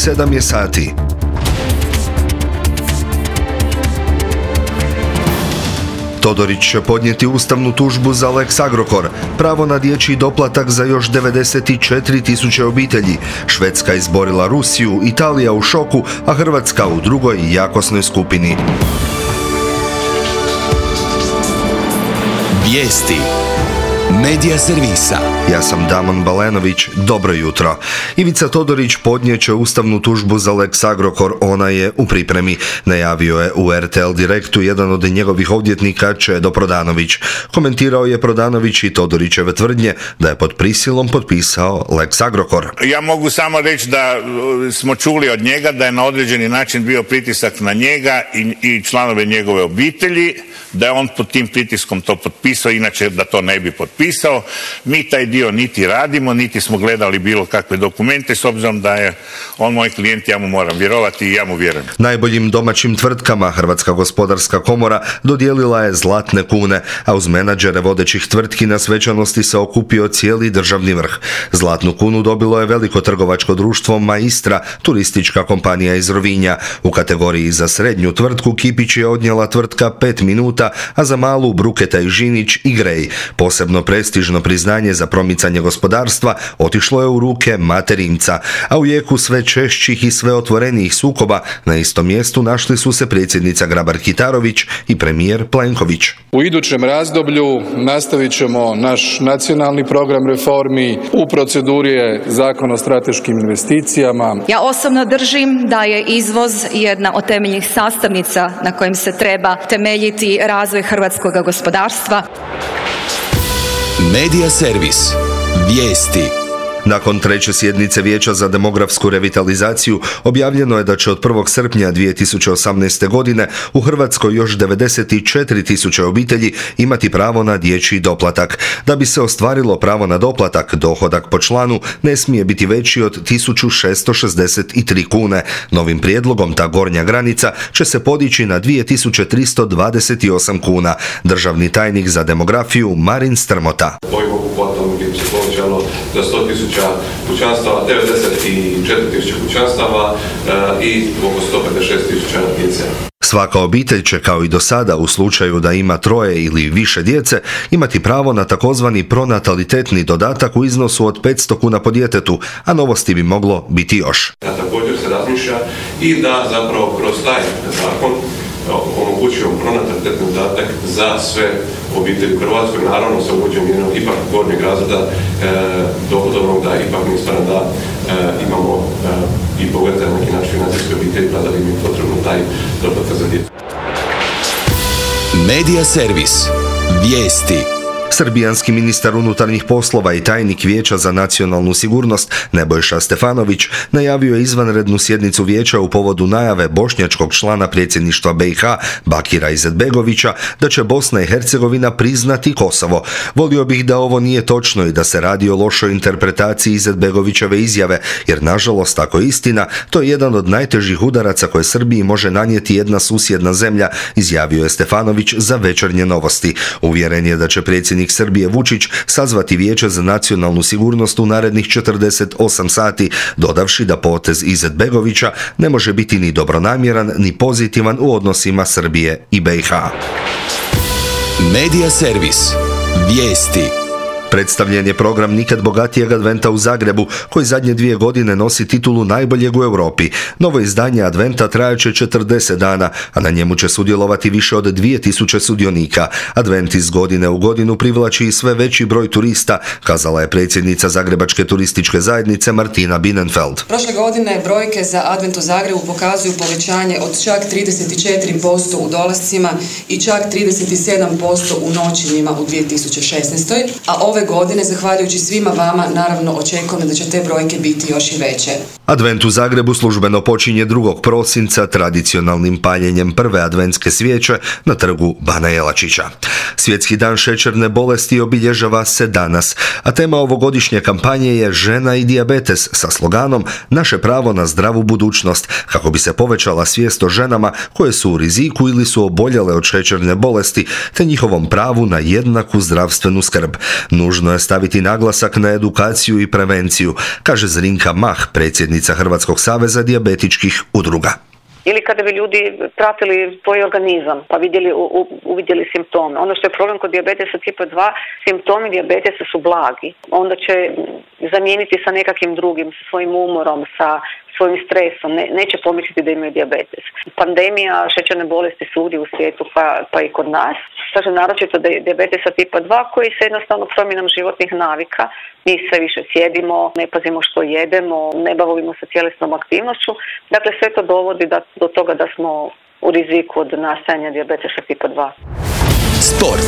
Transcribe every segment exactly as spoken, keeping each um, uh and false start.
sedam je sati. Todorić će podnijeti ustavnu tužbu za Lex Agrokor, pravo na dječji doplatak za još devedeset četiri tisuće obitelji. Švedska izborila Rusiju, Italija u šoku, a Hrvatska u drugoj jakosnoj skupini. Vijesti Medija servisa. Ja sam Damon Balenović, dobro jutro. Ivica Todorić podnijeće ustavnu tužbu za Lex Agrokor, ona je u pripremi, najavio je u R T L Direktu jedan od njegovih odvjetnika Čedo Prodanović. Komentirao je Prodanović i Todorićeve tvrdnje da je pod prisilom potpisao Lex Agrokor. Ja mogu samo reći da smo čuli od njega da je na određeni način bio pritisak na njega i, i članove njegove obitelji, da je on pod tim pritiskom to potpisao, inače da to ne bi potpisao. Mi taj dio niti radimo, niti smo gledali bilo kakve dokumente, s obzirom da je on moj klijent, ja mu moram vjerovati i ja mu vjerujem. Najboljim domaćim tvrtkama Hrvatska gospodarska komora dodijelila je zlatne kune, a uz menadžere vodećih tvrtki na svečanosti se okupio cijeli državni vrh. Zlatnu kunu dobilo je veliko trgovačko društvo Maistra, turistička kompanija iz Rovinja. U kategoriji za srednju tvrtku Kipić je odnijela tvrtka pet minuta, a za malu Bruketa i Žinić i Grej. Posebno prestižno priznanje za promicanje gospodarstva otišlo je u ruke Materinca, a u jeku sve češćih i sve otvorenijih sukoba na istom mjestu našli su se predsjednica Grabar-Kitarović i premijer Plenković. U idućem razdoblju nastavit ćemo naš nacionalni program reformi, u proceduri je Zakon o strateškim investicijama. Ja osobno držim da je izvoz jedna od temeljnih sastavnica na kojim se treba temeljiti razvoj hrvatskog gospodarstva. Medija servis. Vijesti. Nakon treće sjednice Vijeća za demografsku revitalizaciju objavljeno je da će od prvog srpnja dvije tisuće osamnaeste. godine u Hrvatskoj još devedeset četiri tisuće obitelji imati pravo na dječji doplatak. Da bi se ostvarilo pravo na doplatak, dohodak po članu ne smije biti veći od tisuću šesto šezdeset tri kune. Novim prijedlogom ta gornja granica će se podići na dvije tisuće tristo dvadeset osam kuna. Državni tajnik za demografiju Marin Strmota. Za sto tisuća kućanstava, devedeset četiri tisuće kućanstava e, i oko sto pedeset šest tisuća djece. Svaka obitelj će, kao i do sada, u slučaju da ima troje ili više djece, imati pravo na takozvani pronatalitetni dodatak u iznosu od petsto kuna po djetetu, a novosti bi moglo biti još. Također se razmišlja i da zapravo kroz taj zakon omogućujemo pronatalitetni dodatak za sve obitelji u Hrvatskoj, naravno sa uvođenjem jednog ipak gornjeg razreda e, dohodovnog, da ipak mi stvarno da e, imamo e, i bogate na neki način financijske obitelji, pa da bi mi potrebno taj dodatak za djecu. Medija servis. Vijesti. Srbijanski ministar unutarnjih poslova i tajnik Vijeća za nacionalnu sigurnost Nebojša Stefanović najavio je izvanrednu sjednicu vijeća u povodu najave bošnjačkog člana predsjedništva B i H Bakira Izetbegovića da će Bosna i Hercegovina priznati Kosovo. Volio bih da ovo nije točno i da se radi o lošoj interpretaciji Izetbegovićeve izjave, jer nažalost, ako je istina, to je jedan od najtežih udaraca koje Srbiji može nanijeti jedna susjedna zemlja, izjavio je Stefanović za Večernje novosti. Uvjeren je da će predsjednik Srbije Vučić sazvati Vijeće za nacionalnu sigurnost u narednih četrdeset osam sati, dodavši da potez Izetbegovića ne može biti ni dobronamjeran ni pozitivan u odnosima Srbije i B i H. Medija servis. Vijesti. Predstavljen je program nikad bogatijeg adventa u Zagrebu, koji zadnje dvije godine nosi titulu najboljeg u Europi. Novo izdanje adventa trajaće četrdeset dana, a na njemu će sudjelovati više od dvije tisuće sudionika. Advent iz godine u godinu privlači i sve veći broj turista, kazala je predsjednica Zagrebačke turističke zajednice Martina Bienenfeld. Prošle godine brojke za advent u Zagrebu pokazuju povećanje od čak trideset četiri posto u dolascima i čak trideset sedam posto u noćenjima u dvije tisuće šesnaestoj. a ove godine, zahvaljujući svima vama, naravno očekujemo da će te brojke biti još i veće. Advent u Zagrebu službeno počinje drugog prosinca tradicionalnim paljenjem prve adventske svijeće na trgu Bana Jelačića. Svjetski dan šećerne bolesti obilježava se danas, a tema ovogodišnje kampanje je žena i dijabetes sa sloganom Naše pravo na zdravu budućnost, kako bi se povećala svijest o ženama koje su u riziku ili su oboljele od šećerne bolesti, te njihovom pravu na jednaku zdravstvenu skrb. nužno je staviti naglasak na edukaciju i prevenciju, kaže Zrinka Mah, predsjednica Hrvatskog saveza dijabetičkih udruga. Ili kada bi ljudi pratili svoj organizam pa vidjeli, u, uvidjeli simptome. Ono što je problem kod dijabetesa tipa dva, simptomi dijabetesa su blagi. Onda će zamijeniti sa nekakvim drugim, sa svojim umorom, sa svojim stresom. Ne, neće pomisliti da imaju dijabetes. Pandemija šećerne bolesti svugdje u svijetu pa, pa i kod nas. Kaže naročito da je dijabetesa tipa dva koji se jednostavno promjenom životnih navika. Mi sve više sjedimo, ne pazimo što jedemo, ne bavimo se tjelesnom aktivnošću. Dakle, sve to dovodi da, do toga da smo u riziku od nastajanja dijabetesa tipa dva. Sport.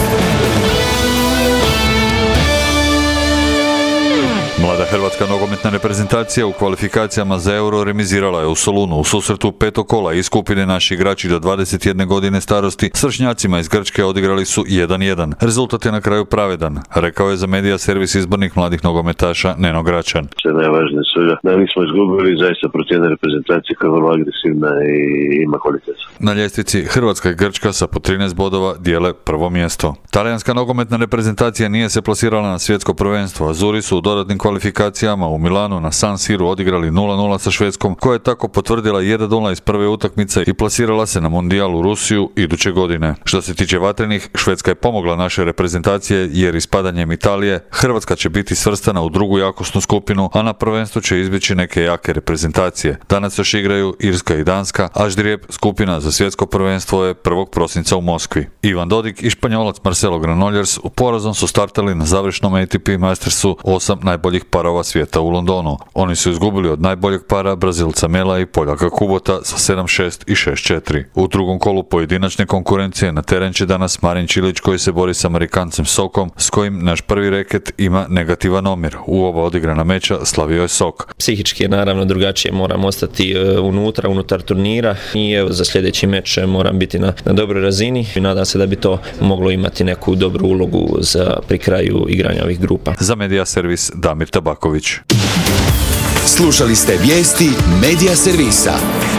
Mlada hrvatska nogometna reprezentacija u kvalifikacijama za Euro remizirala je u Solunu u susretu petog kola iz skupine naši igrači do dvadeset jedne godine starosti s vršnjacima iz Grčke odigrali su jedan jedan. Rezultat je na kraju pravedan, rekao je za Medija servis izbornik mladih nogometaša Neno Gračan. Sve najvažnije svega, da nismo izgubili zaista protiv jedne reprezentacije koja je vrlo agresivna i ima kvalitetu. Na ljestvici Hrvatska i Grčka sa po trinaest bodova dijele prvo mjesto. Talijanska nogometna reprezentacija nije se plasirala na svjetsko prvenstvo, Azuri su u dodatnim kvalifikacijama u Milanu na San Siru odigrali nula nula sa Švedskom, koja je tako potvrdila jedan nula iz prve utakmice i plasirala se na Mundijal u Rusiju iduće godine. Što se tiče vatrenih, Švedska je pomogla naše reprezentacije jer ispadanjem Italije Hrvatska će biti svrstana u drugu jakosnu skupinu, a na prvenstvu će izbjeći neke jake reprezentacije. Danas još igraju Irska i Danska, a ždrijeb skupina za svjetsko prvenstvo je prvog prosinca u Moskvi. Ivan Dodig i Španjolac Marcelo Granollers u porazom su startali na završnom A T P Mastersu osam najboljih parova svijeta u Londonu. Oni su izgubili od najboljeg para Brazilca Mela i Poljaka Kubota sa sedam šest i šest četiri. U drugom kolu pojedinačne konkurencije na teren će danas Marin Čilić koji se bori s Amerikancem Sokom, s kojim naš prvi reket ima negativan omjer. U oba odigrana meča slavio je Sok. Psihički je naravno drugačije, moram ostati unutra, unutar turnira i evo za sljedeći meč moram biti na, na dobroj razini i nadam se da bi to moglo imati neku dobru ulogu za pri kraju igranja ovih grupa. Za Medija servis Damir Tabaković. Slušali ste vijesti Medija servisa.